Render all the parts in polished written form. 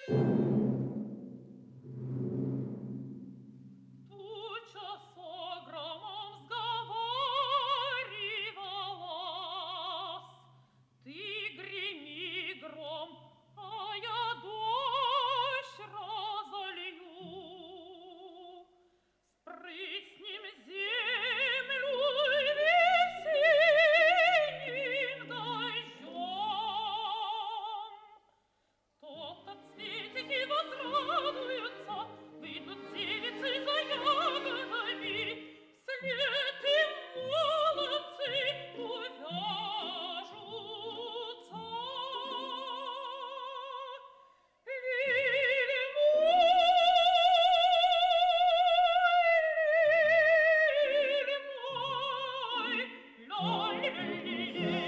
Туча с громом сговаривалась. Ты греми, гром, а я дождь разолью. Спрыснем землю весенним дождем. Тот цветики возрадуются, выйдут девицы за ягодами, вслед им молодцы увяжутся. Лили мой, ля-ля-ля-ля.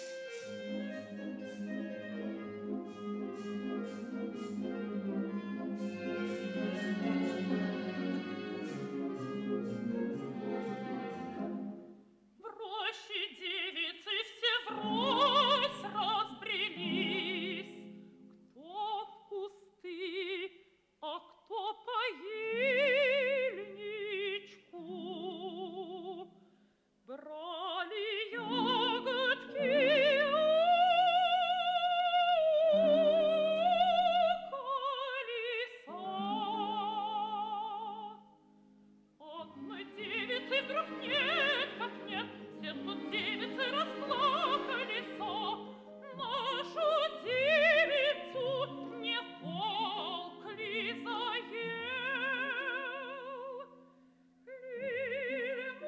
В роще девицы все врозь разбрелись, кто в кусты, а кто по ельничку. Брали ягодки у колеса. Одной девицы вдруг нет, как нет, все тут девицы расплакались. Нашу девицу не волк ли заел? Лиль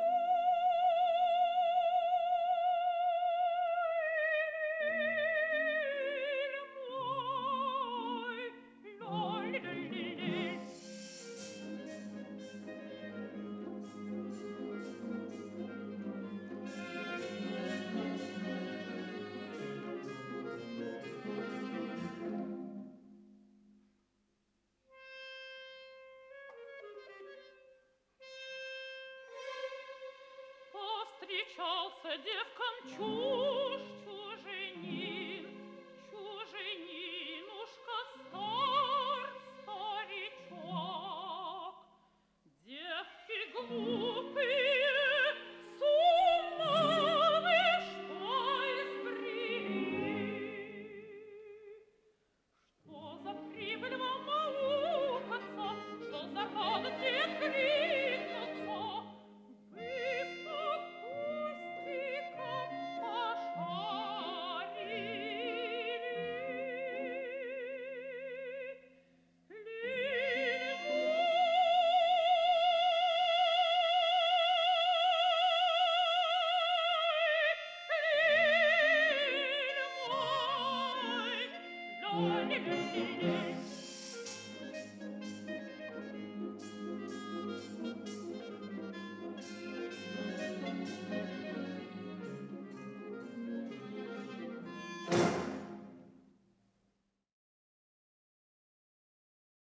мой, ля-ля-ля-ля. Повстречался девкам чуженин, чуженинушка стар старичок. Девки глупые, с ума вы что избрели? Что за прибыль вам аукаться, что за радость откликнуться? Вы по кустикам пошарили. Лиль мой, ля-ля-ля-ля-ля.